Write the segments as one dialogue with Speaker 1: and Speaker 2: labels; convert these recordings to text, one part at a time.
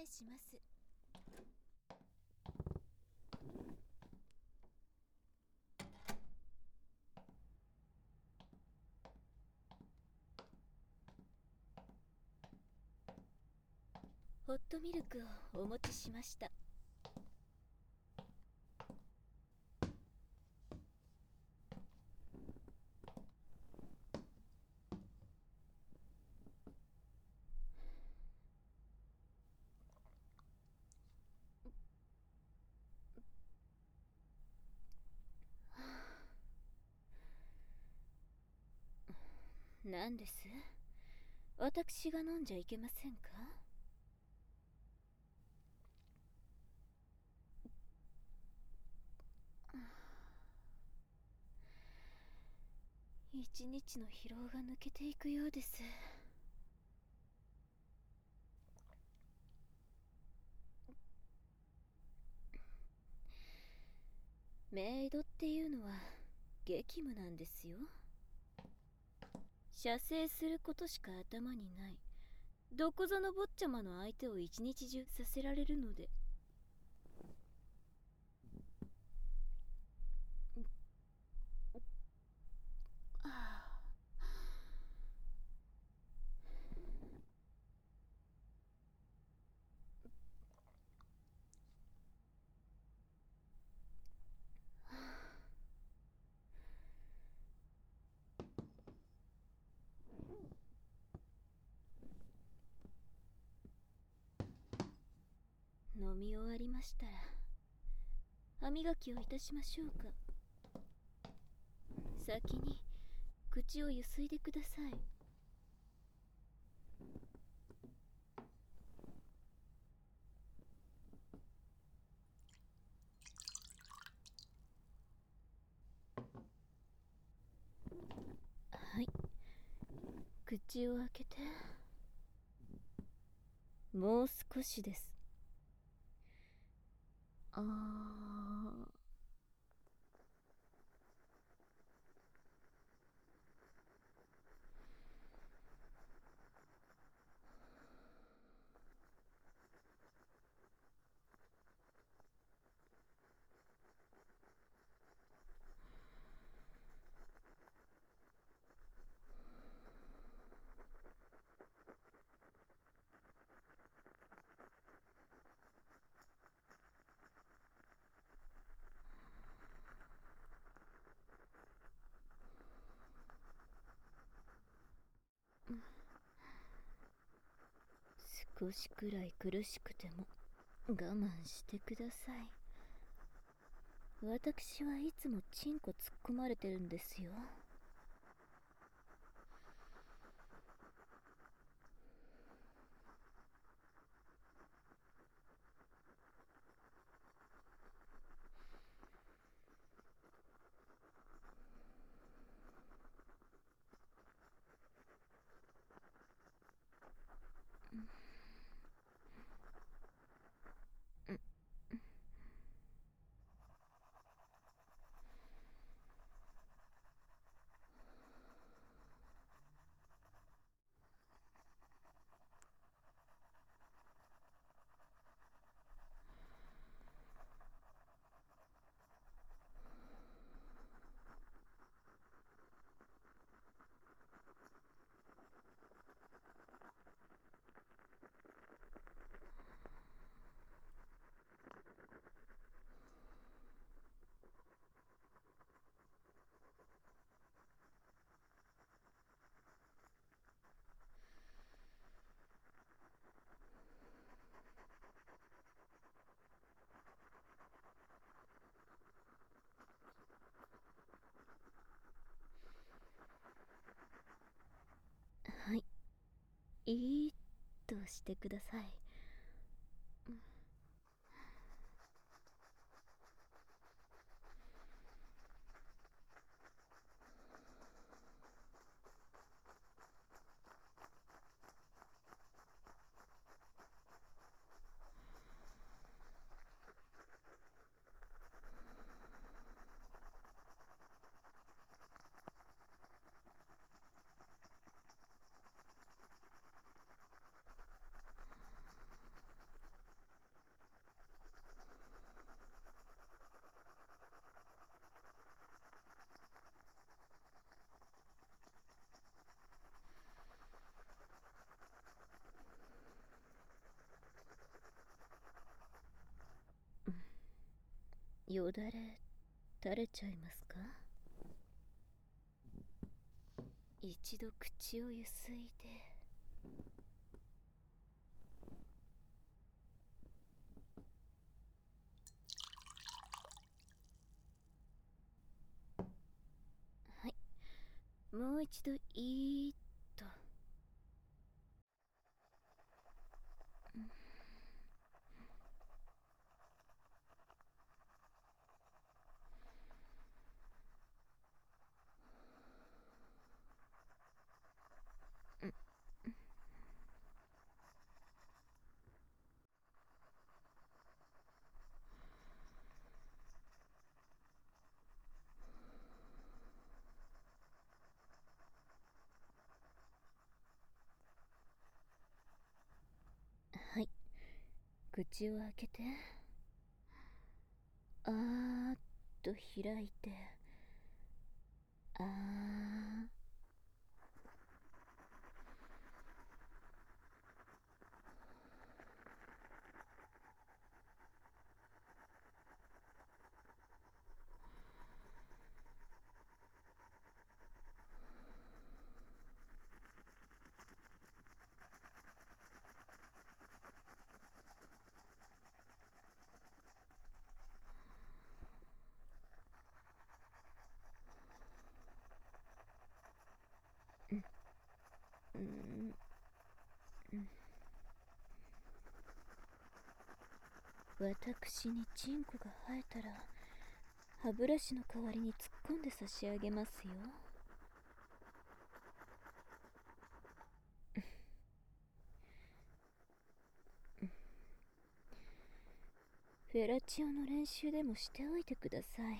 Speaker 1: えします。ホットミルクをお持ちしました。何です？私が飲んじゃいけませんか？一日の疲労が抜けていくようです。メイドっていうのは激務なんですよ。射精することしか頭にない、どこぞの坊ちゃまの相手を一日中させられるので。飲み終わりましたら歯磨きをいたしましょうか。先に口をゆすいでください。はい、口を開けて。もう少しです。あー。少しくらい苦しくても我慢してください。私はいつもチンコ突っ込まれてるんですよ。はい、いいっとしてください。 よだれ垂れちゃいますか？一度口をゆすいで。はい、もう一度いーっと。はい、口を開けて。あーっと開いて。あー。私にチンコが生えたら歯ブラシの代わりに突っ込んで差し上げますよ。フェラチオの練習でもしておいてください。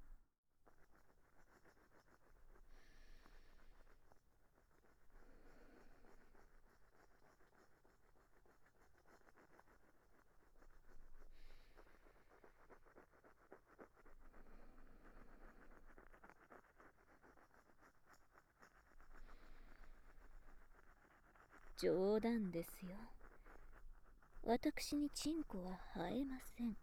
Speaker 1: 冗談ですよ。私にチンコは生えません。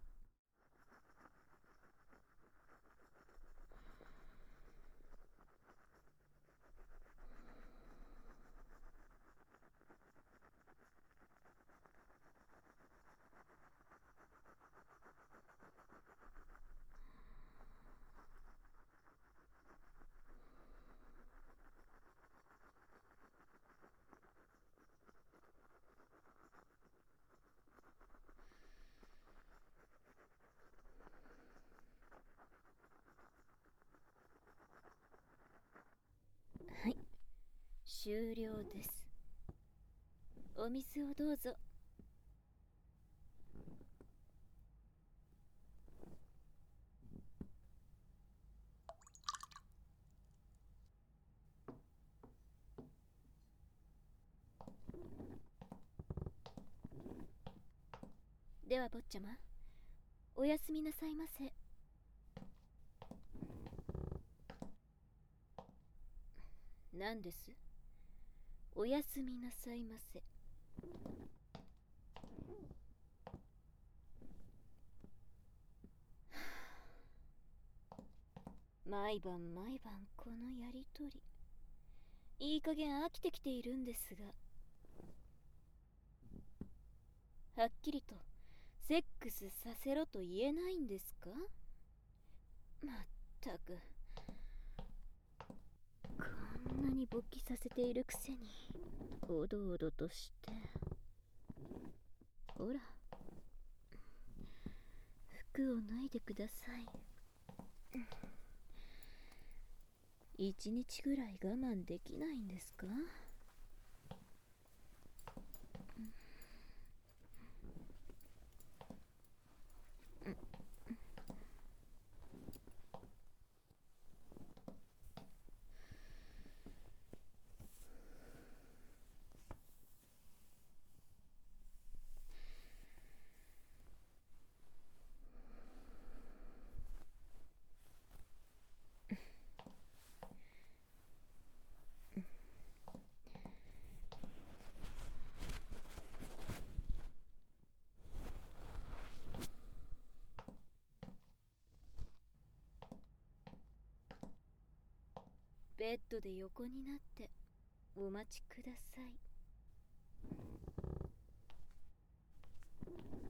Speaker 1: はい、終了です。お水をどうぞ。では坊ちゃま、おやすみなさいませ。何です？おやすみなさいませ。毎晩毎晩このやりとり、いい加減飽きてきているんですが、はっきりとセックスさせろと言えないんですか？まったく、こんなに勃起させているくせにおどおどとして。ほら、服を脱いでください。一日ぐらい我慢できないんですか？ ベッドで横になってお待ちください。